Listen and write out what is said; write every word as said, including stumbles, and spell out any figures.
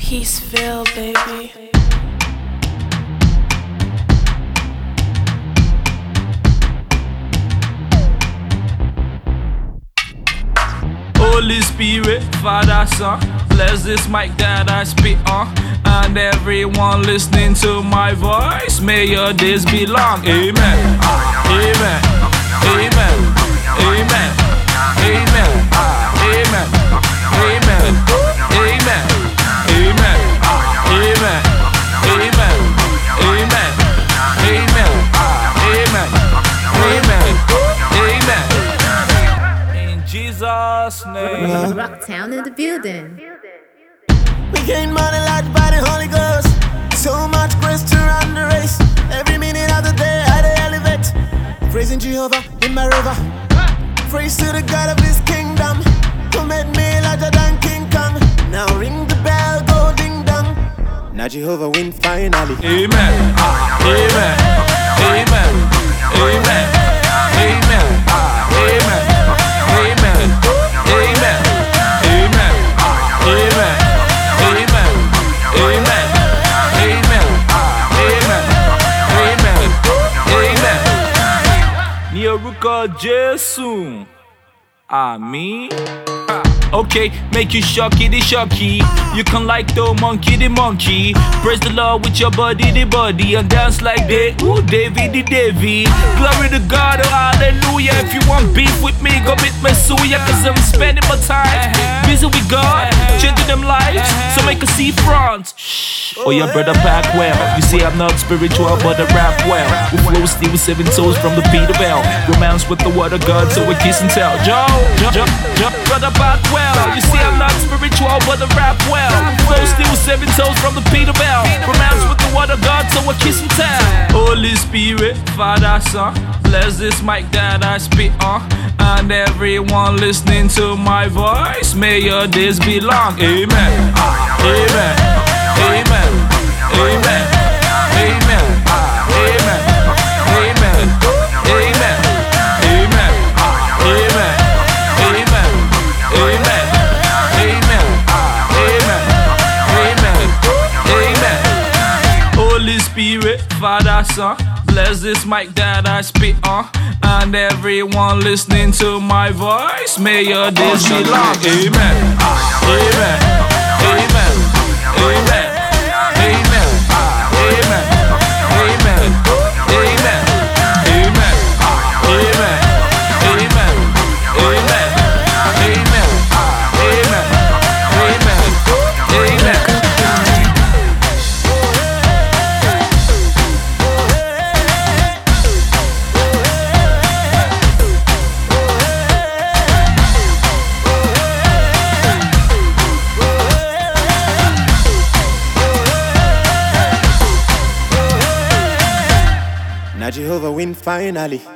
Peaceville, baby. Holy Spirit, Father, Son, bless this mic that I spit on. And everyone listening to my voice, may your days be long. Amen. Amen. Amen. Amen. Amen. Amen. Amen. Amen. Amen. Amen. Amen. Amen. Amen. Amen. Amen. Amen. In Jesus' name. Rocktown in the building. We gain money like by the Holy Ghost. So much grace to run the race. Every minute of the day I dey elevate. Praising Jehovah in my river. Praise to the God of his kingdom, who made me larger than King Kong. Now ring the bell, go ding dong. Now Jehovah win finally. Amen. Amen. Amen. Amen. Amen. Amen. Amen. Amen. Amen. Amen. Amen. Amen. Amen. Amen. Amen. Ní orúkọ Jésù. Àmín. Okay, make you shocky the shocky. You can like the monkey the monkey. Praise the Lord with your body the body and dance like they. Ooh, David the David. Glory to God, oh hallelujah. If you want beef with me, go meet me suya. Cause I'm spending my time busy with God, changing them lives. So make a see front. Oh yeah, brother pack well. You see I'm not spiritual but I rap well. We flow still with seven toes from the Peter Bell. Romance with the word of God so we kiss and tell. Joe, Joe, Joe, brother pack well. You see I'm not spiritual but I rap well. We flow still with seven toes from the Peter Bell. Romance with the word of God so we kiss and tell. Holy Spirit, Father, Son, bless this mic that I spit on. And everyone listening to my voice, may your days be long. Amen. Amen. Amen. Amen. Amen. Amen. Amen. Amen. Amen. Amen. Amen. Amen. Amen. Amen. Amen. Holy Spirit, Father, Son, bless this mic that I spit on. And everyone listening to my voice, may your days be long. Amen. Amen. Amen. Amen. Amen. Amen. Amen. Amen. Amen. Amen. Amen. Amen. Amen. Amen. Amen. Now Jehovah win finally.